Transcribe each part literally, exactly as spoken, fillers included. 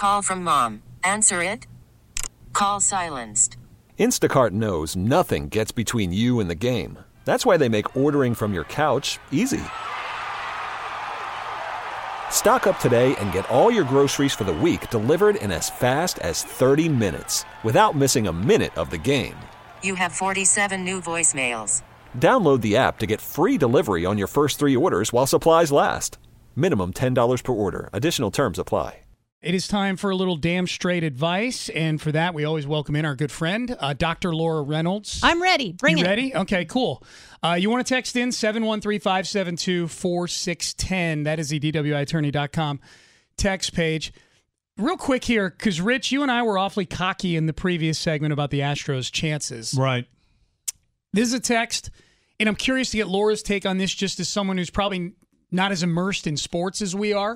Call from mom. Answer it. Call silenced. Instacart knows nothing gets between you and the game. That's why they make ordering from your couch easy. Stock up today and get all your groceries for the week delivered in as fast as thirty minutes without missing a minute of the game. You have forty-seven new voicemails. Download the app to get free delivery on your first three orders while supplies last. Minimum ten dollars per order. Additional terms apply. It is time for a little damn straight advice, and for that, we always welcome in our good friend, uh, Doctor Laura Reynolds. I'm ready. Bring you it. ready? Okay, cool. Uh, you want to text in seven one three, five seven two, four six one zero. That is the D W I attorney dot com text page. Real quick here, because, Rich, you and I were awfully cocky in the previous segment about the Astros' chances. Right. This is a text, and I'm curious to get Laura's take on this just as someone who's probably not as immersed in sports as we are,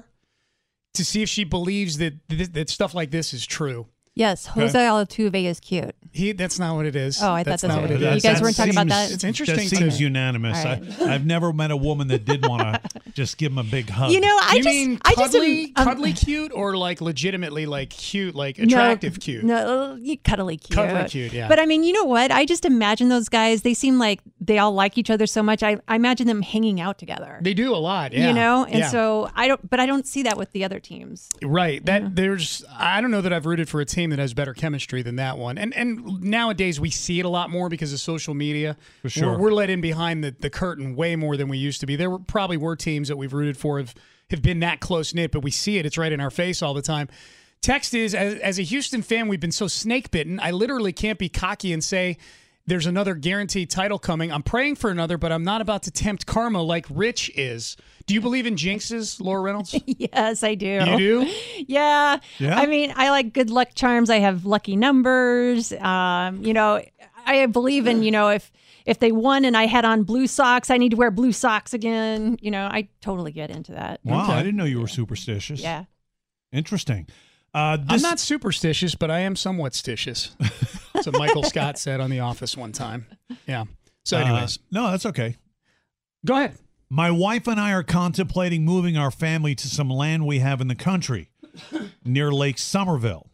to see if she believes that th- that stuff like this is true. Yes, Jose Altuve is cute. He, that's not what it is. Oh, I that's thought that's not what what it it is. is. You guys That weren't talking about seems- that? It's interesting. That seems to me. unanimous. All right. I, I've never met a woman that did want to just give him a big hug. You know, I you just, mean I just cuddly, am, um, cuddly cute, or like legitimately like cute, like attractive no, cute? No, you cuddly cute. Cuddly cute, yeah. But I mean, you know what? I just imagine those guys. They seem like they all like each other so much. I, I imagine them hanging out together. They do a lot, yeah. You know, and yeah. so I don't. But I don't see that with the other teams. Right. That there's I don't know that I've rooted for a team that has better chemistry than that one. And and nowadays we see it a lot more because of social media. For sure. We're, we're let in behind the, the curtain way more than we used to be. There were, probably were teams that we've rooted for have, have been that close knit, but we see it. It's right in our face all the time. Text is, as, as a Houston fan, we've been so snake bitten. I literally can't be cocky and say there's another guaranteed title coming. I'm praying for another, but I'm not about to tempt karma like Rich is. Do you believe in jinxes, Laura Reynolds? Yes, I do. You do? Yeah. Yeah? I mean, I like good luck charms. I have lucky numbers. Um, you know, I believe in, you know, if if they won and I had on blue socks, I need to wear blue socks again. You know, I totally get into that. Wow, Okay. I didn't know you were superstitious. Yeah. Interesting. Uh, I'm this, not superstitious, but I am somewhat stitious. That's what Michael Scott said on The Office one time. Yeah. So anyways, uh, no, that's okay. go ahead. My wife and I are contemplating moving our family to some land we have in the country near Lake Somerville.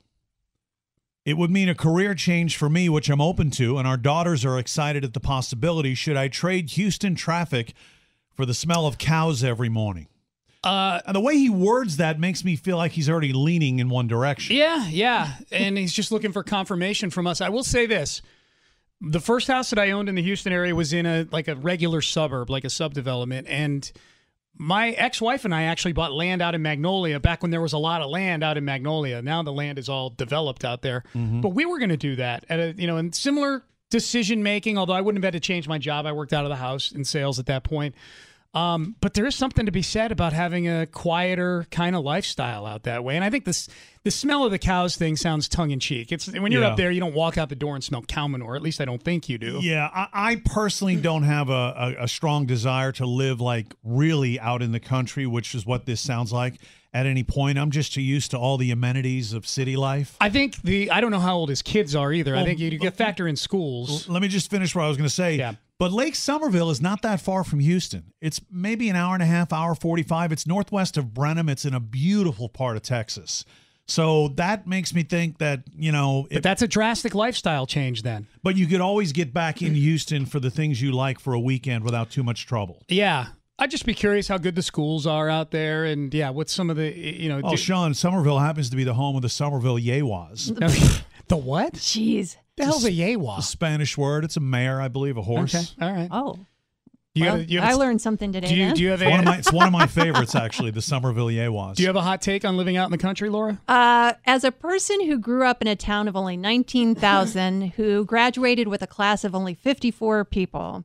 It would mean a career change for me, which I'm open to, and our daughters are excited at the possibility. Should I trade Houston traffic for the smell of cows every morning? Uh, And the way he words that makes me feel like he's already leaning in one direction. yeah, yeah. And he's just looking for confirmation from us. I will say this. The first house that I owned in the Houston area was in a like a regular suburb, like a subdevelopment. And my ex-wife and I actually bought land out in Magnolia back when there was a lot of land out in Magnolia. Now the land is all developed out there. But we were going to do that at a, you know, in similar decision making, although I wouldn't have had to change my job. I worked out of the house in sales at that point. Um, but there is something to be said about having a quieter kind of lifestyle out that way. And I think this the smell of the cows thing sounds tongue-in-cheek. It's when you're Yeah. up there, you don't walk out the door and smell cow manure. At least I don't think you do. Yeah, I, I personally don't have a, a, a strong desire to live like really out in the country, which is what this sounds like at any point. I'm just too used to all the amenities of city life. I think the I don't know how old his kids are either. I Well, think you get factor in schools. Let me just finish what I was going to say. Yeah. But Lake Somerville is not that far from Houston. It's maybe an hour and a half, hour forty-five. It's northwest of Brenham. It's in a beautiful part of Texas. So that makes me think that, you know, But if, that's a drastic lifestyle change then. but you could always get back in Houston for the things you like for a weekend without too much trouble. Yeah. I'd just be curious how good the schools are out there, and yeah, what's some of the you know. Oh, do- Sean, Somerville happens to be the home of the Somerville Yewas. the what? Jeez. The hell's a A Yewa? Spanish word. It's a mare, I believe, a horse. Okay, all right. Oh. You well, gotta- you have I a- learned something today. Do you then. do you have It's one of a my, it's one of my favorites, actually, the Somerville Yewas. do you have a hot take on living out in the country, Laura? Uh, as a person who grew up in a town of only nineteen thousand, who graduated with a class of only fifty-four people,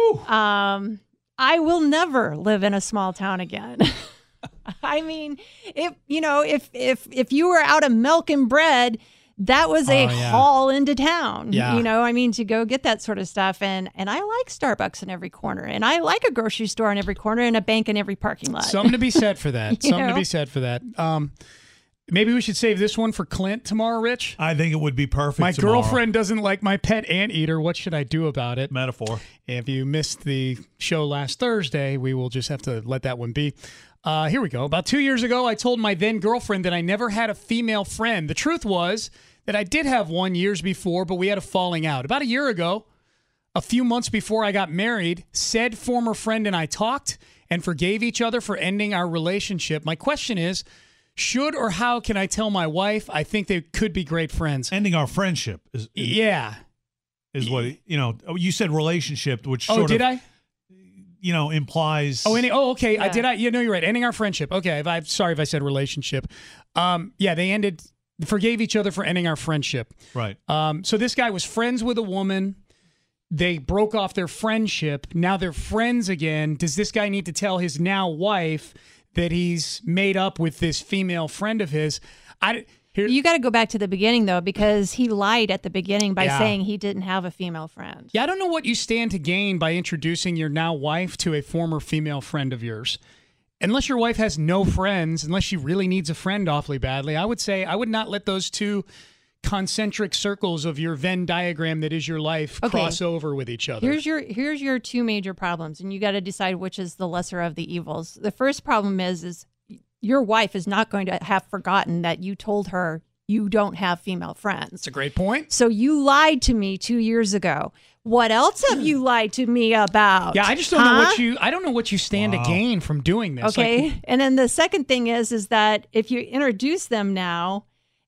um, I will never live in a small town again. I mean, if you know, if if if you were out of milk and bread, that was a Oh, yeah. haul into town. Yeah. You know, I mean, to go get that sort of stuff. And and I like Starbucks in every corner, and I like a grocery store in every corner, and a bank in every parking lot. Something to be said for that. You Something to know? be said for that. Um, maybe we should save this one for Clint tomorrow, Rich. I think it would be perfect My tomorrow. girlfriend doesn't like my pet anteater. What should I do about it? Metaphor. If you missed the show last Thursday, we will just have to let that one be. Uh, here we go. About two years ago, I told my then girlfriend that I never had a female friend. The truth was that I did have one years before, but we had a falling out. About a year ago, a few months before I got married, said former friend and I talked and forgave each other for ending our relationship. My question is, should or how can I tell my wife I think they could be great friends? Ending our friendship is, is yeah. Is what, you know, you said relationship, which Oh, sort did of, I? you know, implies. Oh, any, oh, okay. I Yeah. did. I, you know, you're right. Ending our friendship. Okay. If I, sorry if I said relationship. Um, yeah, they ended, forgave each other for ending our friendship. Right. Um, so this guy was friends with a woman. They broke off their friendship. Now they're friends again. Does this guy need to tell his now wife that he's made up with this female friend of his? I here. You got to go back to the beginning, though, because he lied at the beginning by Yeah. saying he didn't have a female friend. Yeah, I don't know what you stand to gain by introducing your now wife to a former female friend of yours. Unless your wife has no friends, unless she really needs a friend awfully badly, I would say I would not let those two concentric circles of your Venn diagram that is your life Okay. cross over with each other. Here's your here's your two major problems, and you got to decide which is the lesser of the evils. The first problem is is your wife is not going to have forgotten that you told her you don't have female friends. That's a great point. So you lied to me two years ago. What else have you lied to me about? Yeah, I just don't know Huh? what you I don't know what you stand Wow. to gain from doing this. Okay. Like, And then the second thing is is that if you introduce them now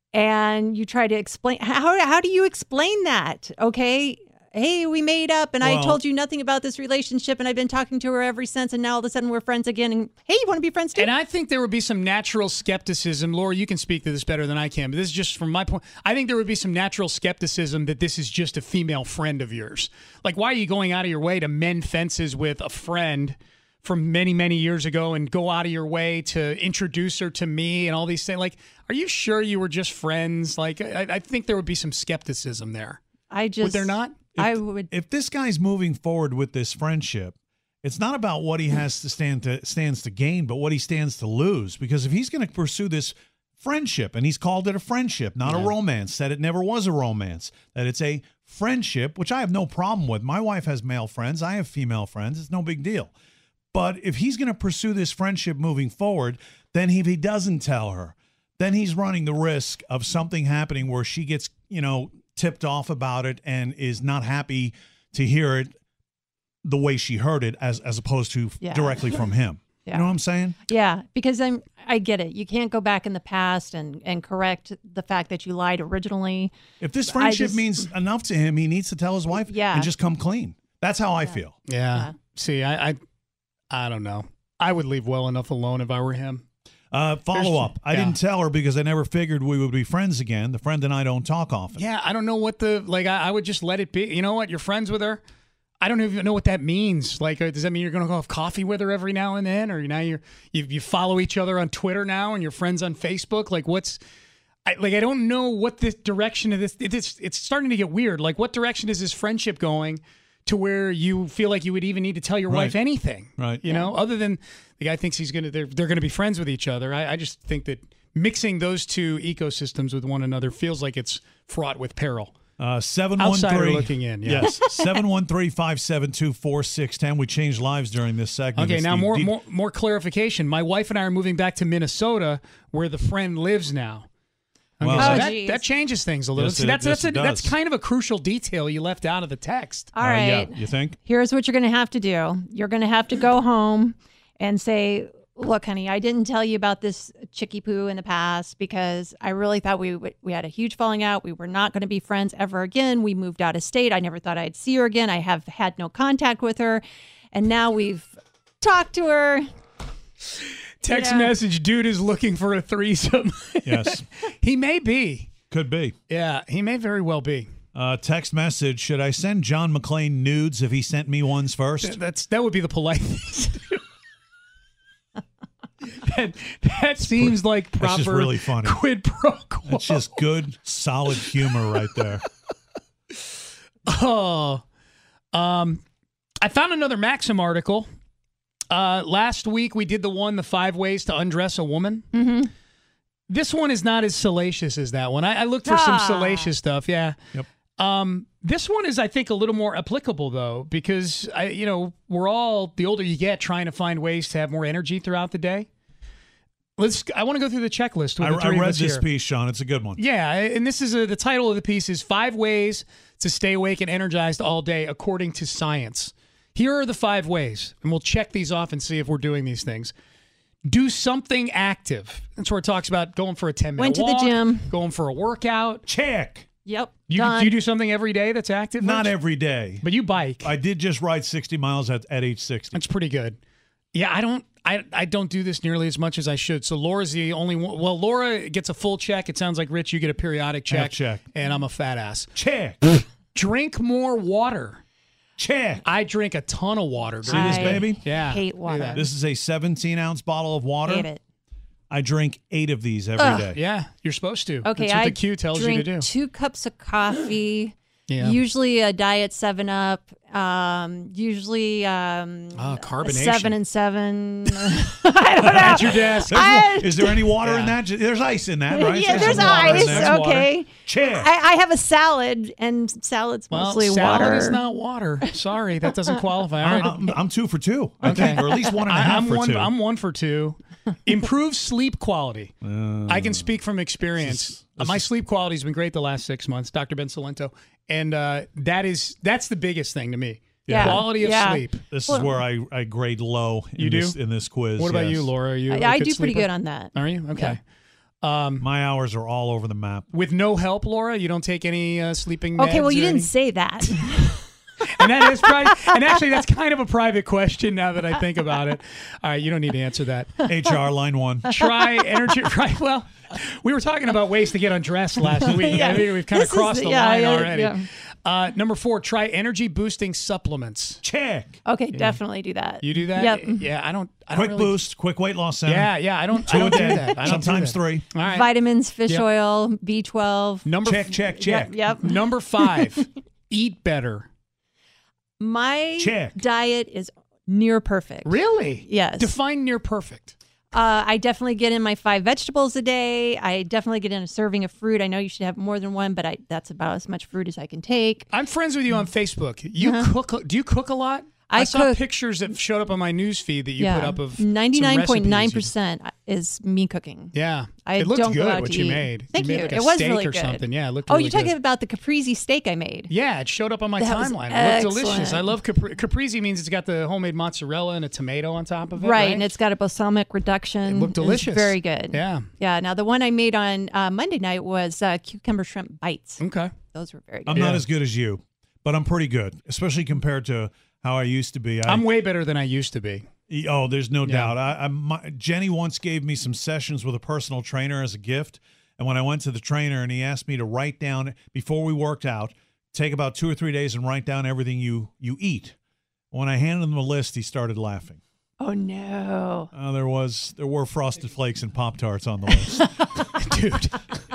and you try to explain how how do you explain that? Okay. Hey, we made up and I Well- told you nothing about this relationship and I've been talking to her ever since and now all of a sudden we're friends again and hey, you want to be friends too? and I think there would be some natural skepticism. Laura, you can speak to this better than I can, but this is just from my point. I think there would be some natural skepticism that this is just a female friend of yours. Like, why are you going out of your way to mend fences with a friend from many, many years ago and go out of your way to introduce her to me and all these things? Like, are you sure you were just friends? Like, I, I think there would be some skepticism there. I just Would there not? I would If this guy's moving forward with this friendship, it's not about what he has to stand to stands to gain, but what he stands to lose. Because if he's going to pursue this friendship, and he's called it a friendship, not a romance, said it never was a romance, that it's a friendship, which I have no problem with. My wife has male friends. I have female friends. It's no big deal. But if he's going to pursue this friendship moving forward, then if he doesn't tell her, then he's running the risk of something happening where she gets, you know, tipped off about it and is not happy to hear it the way she heard it as as opposed to Yeah. directly from him. Yeah. You know what I'm saying? Yeah, because I'm I get it. You can't go back in the past and and correct the fact that you lied originally. If this friendship just- means enough to him, he needs to tell his wife Yeah. and just come clean. That's how I feel. Yeah. Yeah. See, I, I, I don't know. I would leave well enough alone if I were him. Uh, follow There's- up. I yeah. didn't tell her because I never figured we would be friends again. The friend and I don't talk often. Yeah, I don't know what the like. I, I would just let it be. You know what? You're friends with her. I don't even know what that means. Like, uh, does that mean you're going to go have coffee with her every now and then, or now you're you, you follow each other on Twitter now and you're friends on Facebook? Like, what's I, like? I don't know what the direction of this. It's it's starting to get weird. Like, what direction is this friendship going to where you feel like you would even need to tell your Right. wife anything? Right. You know, other than the guy thinks he's gonna they're they're gonna be friends with each other. I, I just think that mixing those two ecosystems with one another feels like it's fraught with peril. Uh, seven one Outsider three looking in, yeah. Yes, seven one three, five seven two, four six one zero. We changed lives during this segment. Okay, It's now the more, D- more more clarification. My wife and I are moving back to Minnesota, where the friend lives now. Okay, Well, so Oh, that, geez. that changes things a little. Yes, See, it- that's yes, that's a, it that's does. kind of a crucial detail you left out of the text. All Uh, right. yeah, you think? Here's what you're going to have to do. You're going to have to go home and say, look, honey, I didn't tell you about this chicky poo in the past because I really thought we w- we had a huge falling out. We were not going to be friends ever again. We moved out of state. I never thought I'd see her again. I have had no contact with her. And now we've talked to her. Text Yeah. message: dude is looking for a threesome. Yes, He may be. could be. Yeah, he may very well be. Uh, text message: should I send John McClane nudes if he sent me ones first? That's that would be the polite thing to do. that, that seems like proper That's just really funny. quid pro quo. That's just good, solid humor right there. Oh, um, I found another Maxim article. Uh, last week we did the one, the five ways to undress a woman. Mm-hmm. This one is not as salacious as that one. I, I looked for some Ah. salacious stuff. Yeah. Yep. Um, this one is, I think, a little more applicable though, because I, you know, we're all the older you get, trying to find ways to have more energy throughout the day. let's. I want to go through the checklist. With I, the three I of read us this here. piece, Sean. It's a good one. Yeah, and this is a, the title of the piece is Five Ways to Stay Awake and Energized All Day According to Science. Here are the five ways, and we'll check these off and see if we're doing these things. Do something active. That's where it talks about going for a ten-minute Went to walk, the gym. going for a workout. Check. Yep. You, done. do you do something every day that's active? Not Rich? every day. But you bike. I did just ride sixty miles at, at age sixty. That's pretty good. Yeah, I don't I, I don't do this nearly as much as I should. So Laura's the only one. Well, Laura gets a full check. It sounds like, Rich, you get a periodic check. Half check. And I'm a fat ass. Check. Drink more water. Check. I drink a ton of water. See dude. this, I baby? Yeah. hate Look at water. that. This is a seventeen-ounce bottle of water. Hate it. I drink eight of these every day. Yeah, you're supposed to. Okay, That's what I the Q tells you drink to do. two cups of coffee. Yeah. Usually a diet seven up. Um, usually um, Ah, a carbonation. seven and seven. I don't know. At your desk. There's I- no- is there any water in Yeah. that? There's ice in that, right? Yeah, So there's some water in ice. there. That's water. Okay. Check. I, I have a salad, and salad's Well, mostly salad water. is not water. Sorry, that doesn't qualify. All I'm, right. I'm, I'm two for two, I Okay. think, or at least one and a I- half I'm for one, two. I'm one for two. Improve sleep quality. Uh, I can speak from experience. This is- this Uh, My is- sleep quality has been great the last six months, Doctor Ben Salento, and uh, that is that's the biggest thing to me. Yeah. Quality of Yeah. sleep. This Well- is where I, I grade low in, You do? this, in this quiz. What about yes. you, Laura? Are you? I, a I good do pretty sleeper? good on that. Are you okay? Um, My hours are all over the map. with no help, Laura, you don't take any uh, sleeping. Okay, well, meds you or didn't any- say that. And that is private. And actually, that's kind of a private question now that I think about it. All right, you don't need to answer that. H R line one. Try energy. Right. Well, we were talking about ways to get undressed last week. Yeah. I think we've kind of This is- crossed the yeah, line yeah, already. yeah. Uh, number four, try energy boosting supplements. Check. Okay, definitely do that. You do that? Yep. Yeah, I don't. I don't Quick really, boost, quick weight loss center. Yeah, yeah. I don't. Two I don't a do day. that. I don't do Sometimes that. three. All right. Vitamins, fish Yep. oil, B twelve. Number Check, check, check. Yep, yep. Number five, eat better. My Check. diet is near perfect. Really? Yes. Define near perfect. Uh, I definitely get in my five vegetables a day. I definitely get in a serving of fruit. I know you should have more than one, but I, that's about as much fruit as I can take. I'm friends with you on Facebook. You cook? Do you cook a lot? I saw cook- pictures that showed up on my news feed that you yeah, put up of some ninety-nine point nine recipes you- percent is me cooking. Yeah, I it looked don't go good out what to you eat. made. Thank you. you. Made like a It was steak really or good. something. Yeah, it looked. Oh, really you're talking good. about the caprese steak I made. Yeah, it showed up on my That was timeline. It looked delicious. excellent. I love capri- caprese. Means it's got the homemade mozzarella and a tomato on top of it. Right, Right, and it's got a balsamic reduction. It looked It's delicious. very good. Yeah. Yeah. Now the one I made on uh, Monday night was uh, cucumber shrimp bites. Okay. Those were very good. I'm not as good as you, but I'm pretty good, especially compared to how I used to be. I, I'm way better than I used to be. Oh, there's no Yeah. doubt. I, I my, Jenny once gave me some sessions with a personal trainer as a gift, and when I went to the trainer and he asked me to write down before we worked out, take about two or three days and write down everything you you eat. When I handed him the list, he started laughing. Oh no. Uh, there was there were Frosted Flakes and Pop Tarts on the list, Dude.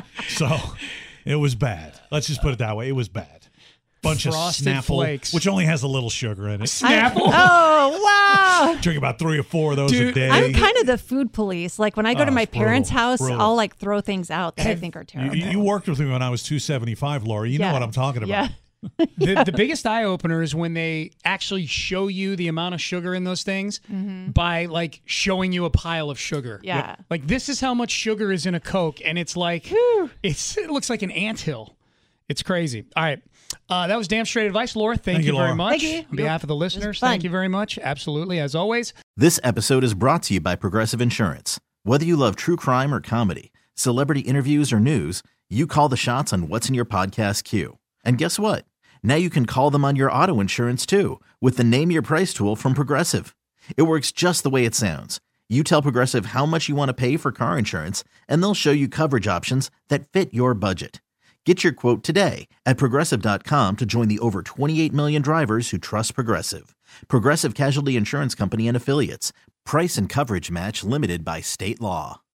so it was bad. Let's just put it that way. It was bad. Bunch Frosted of Snapple, Flakes. which only has a little sugar in it. Snapple. Oh wow. Drink about three or four of those a Dude, day. I'm kind of the food police. Like when I go Oh, to my it's brutal. parents' house, Brutal. I'll like throw things out that I think are You, terrible. you worked with me when I was two seventy-five, Laura. You know Yeah. what I'm talking about. Yeah. the, the biggest eye opener is when they actually show you the amount of sugar in those things by like showing you a pile of sugar. Yeah. Like this is how much sugar is in a Coke, and it's like it's it looks like an anthill. It's crazy. All right. Uh, that was damn straight advice, Laura. Thank, Thank you you, very Laura. much. Thank you. On behalf of the listeners, fun. thank you very much. Absolutely, as always. This episode is brought to you by Progressive Insurance. Whether you love true crime or comedy, celebrity interviews or news, you call the shots on what's in your podcast queue. And guess what? Now you can call them on your auto insurance too with the Name Your Price tool from Progressive. It works just the way it sounds. You tell Progressive how much you want to pay for car insurance, and they'll show you coverage options that fit your budget. Get your quote today at Progressive dot com to join the over twenty-eight million drivers who trust Progressive. Progressive Casualty Insurance Company and Affiliates. Price and coverage match limited by state law.